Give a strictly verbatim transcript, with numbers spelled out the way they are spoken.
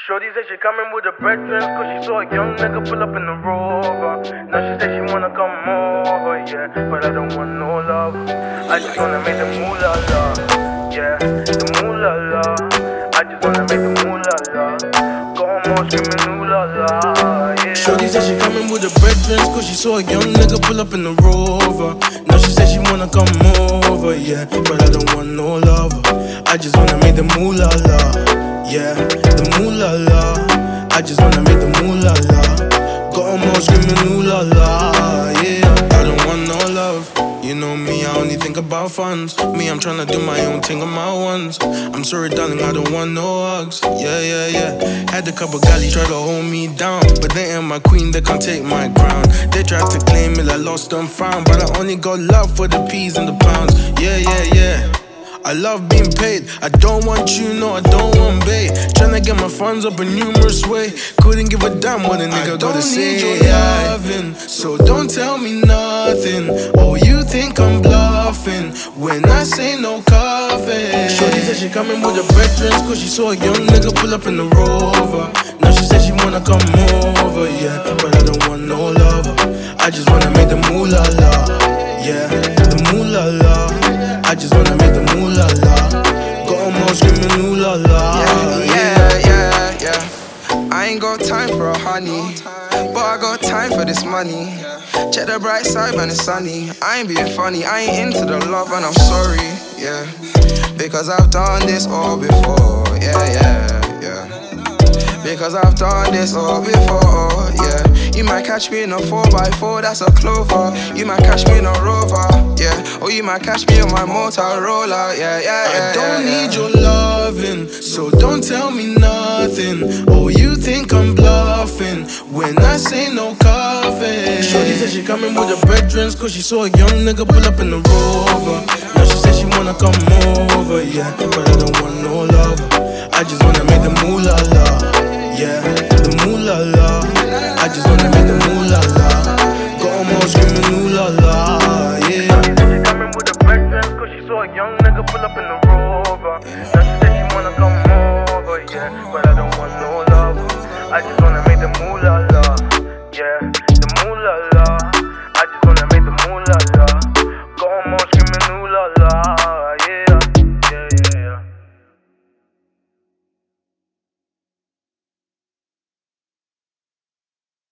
Shorty said she coming with her brethren, cause she saw a young nigga pull up in the Rover. Now she said she wanna come over, yeah, but I don't want no love. I just wanna make the moolah la, yeah, the moolah la. I just wanna make the moolah la. Go home all screaming ooh la la, yeah. Shorty said she coming with her brethren, cause she saw a young nigga pull up in the Rover. Now she said she wanna come over, yeah, but I don't want no love. I just wanna make the moolah la, yeah, the moolah la. I just wanna make the moolah la. Got 'em all screaming ooh la la, yeah. I don't want no love. You know me, I only think about funds. Me, I'm tryna do my own thing on my ones. I'm sorry, darling, I don't want no hugs. Yeah, yeah, yeah. Had a couple galleys try to hold me down, but they ain't my queen, they can't take my crown. They tried to claim it, I lost and found, but I only got love for the peas and the pounds. Yeah, yeah, yeah. I love being paid. I don't want you, no, I don't want bait. Tryna get my funds up in numerous way. Couldn't give a damn what a nigga gotta say. I don't need your loving, so don't tell me nothing. Oh, you think I'm bluffing when I say no coffee. Shorty said she coming with her brethren, cause she saw a young nigga pull up in the Rover. Now she said she wanna come over, yeah, but I don't want no lover. I just wanna make the moolah la, yeah, the moolah la. I just wanna make the moolah la. Got 'em all screaming ooh la la. Yeah, yeah, yeah, yeah. I ain't got time for a honey, but I got time for this money. Check the bright side when it's sunny. I ain't being funny, I ain't into the love and I'm sorry, yeah. Because I've done this all before, yeah, yeah, yeah. Because I've done this all before, yeah. You might catch me in a four by four, that's a Clover. You might catch me in a Rover, yeah. Or you might catch me on my Motorola, yeah, yeah, yeah. I don't yeah, need yeah. your loving, so don't tell me nothing. Oh, you think I'm bluffing when I say no coffee. Shorty said she coming with her brethren, cause she saw a young nigga pull up in the Rover. Now she said she wanna come over, yeah, but I don't want no love. I just wanna make the moolah la, yeah, the moolah la. I just wanna make the moolah la. Got 'em all screaming ooh la la, yeah. She coming with her brethren, cause she saw a young nigga